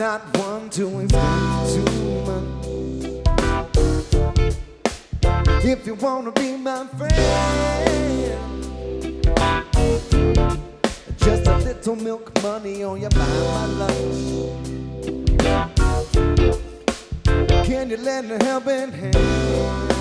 not one to expect too much. If you wanna be my friend, just a little milk money on your buy my lunch. Can you lend a helping hand?